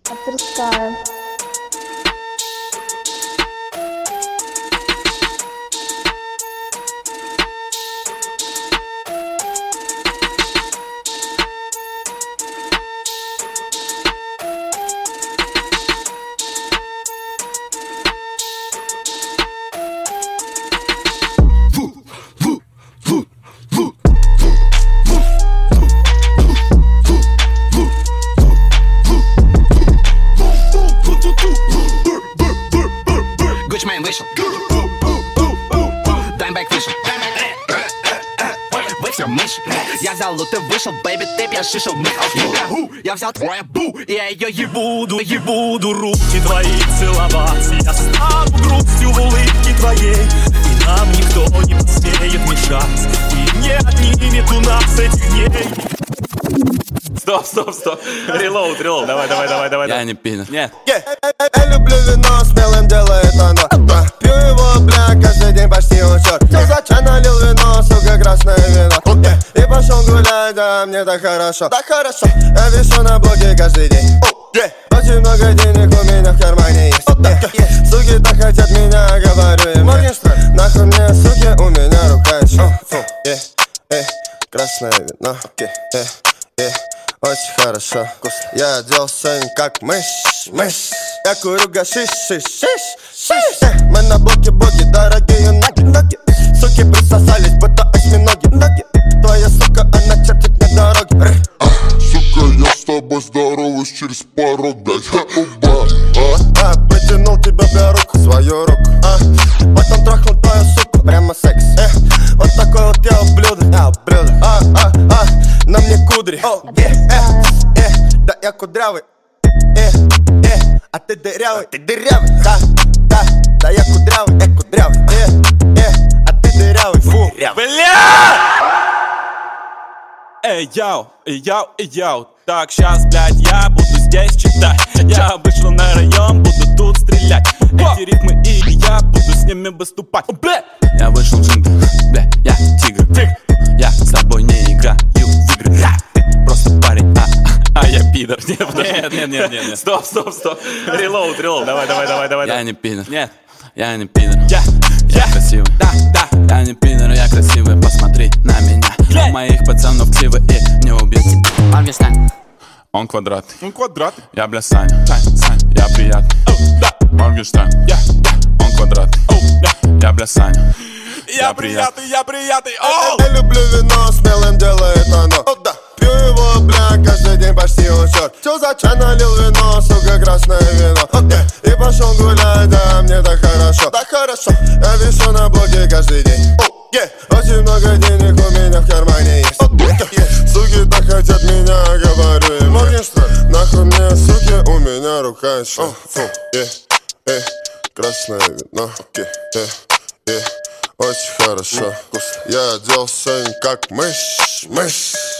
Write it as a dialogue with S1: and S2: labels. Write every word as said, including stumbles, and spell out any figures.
S1: Авторская.
S2: Гучмейн вышел, Даймбэк вышел, вы все мышь. Я взял лут и вышел, бэйби, ты пьяшишь в них. Я взял твою бу, и я ее ебуду, ебуду.
S3: Руки твои целоваться, я стану грустью в улыбке твоей. И нам никто не посмеет мешать, и не отнимет у нас этих дней. Стоп, стоп, стоп. Релоуд, релоуд. Давай, давай, давай, давай.
S4: Я не пидор.
S3: Нет.
S5: Yeah. Я люблю вино, смелым делает оно. uh, Пью его, бля, каждый день почти учет. Все зачем налил вино, сука, красное вино. yeah. И пошел гулять, да, мне так хорошо. Так хорошо. Я вешу на блоке каждый день. yeah. Очень много денег у меня в кармане есть. yeah. Yeah. Суки так хотят меня, говорю им. yeah. Нахуй мне, суки, у меня рука еще. oh. yeah. yeah. Красное вино. yeah. Yeah. Yeah. Очень хорошо. Я оделся как мышь, мышь. Я курю гашиш, шиш, шиш, шиш. э, Мы на блоке боги, дорогие ноги, ноги. Суки присосались, будто осьминоги, ноги. Твоя сука, она чертит мне дороги.
S6: а, Сука, я с тобой здороваюсь через порог, блядь. Уба,
S5: а, а, притянул тебя, бля, руку, свою руку, а. Потом трахнул твою суку, прямо секс, э. Вот такой вот я ублюдок, я ублюдок, а, а, а. На мне кудри, oh, yeah, э, э. Да я кудрявый, э, э. А ты дырявый, ты дырявый, да, да. Да я кудрявый, я кудрявый, э, э. А ты дырявый, фу,
S3: Бля! Эй, яу, эй, яу, эй, яу. Так, щас, блядь, я буду здесь читать. Я вышел на район, буду тут стрелять. Эти ритмы и я буду с ними выступать. О, бля!
S4: Я вышел в джингл, бля, я тигр.
S3: Тигр.
S4: Я с тобой не играю в игры. Ты просто парень, а, а я пидор.
S3: Нет, нет, нет, нет, нет. Стоп, стоп, стоп. Релоуд, релоуд. Давай, давай, давай, давай.
S4: Я не пидор.
S3: Нет.
S4: Я не пидор.
S3: Я,
S4: Я
S3: я.
S4: красивый.
S3: Да, да.
S4: Я не пидор, я красивый. Посмотри на меня.
S3: Yeah.
S4: У моих пацанов ксивы и не убьют.
S2: Моргенштерн.
S4: Он квадратный.
S3: Он квадрат.
S4: Я, бля, Саня. Сань, Сань, я приятный.
S3: Oh, да.
S4: Моргенштерн.
S3: Я, да.
S4: Он квадратный.
S3: Oh, да.
S4: Я, бля, Саня.
S3: Я приятный, я приятный. Оу!
S5: Я люблю вино, смелым делает оно. oh, да. Пью его, бля, каждый день почти учет. Все зачем налил вино, сука, красное вино. yeah. И пошел гулять, да, мне так хорошо. Так хорошо. Я вешу на блоке каждый день. oh, yeah. Очень много денег у меня в кармане есть. oh, yeah. Суки так хотят меня, говорю им. Моргенштерн. Нахуй мне, суки, у меня рука еще. oh, yeah. yeah. Красное вино. yeah. Yeah. Yeah. Очень хорошо. Я оделся как мышь, мышь.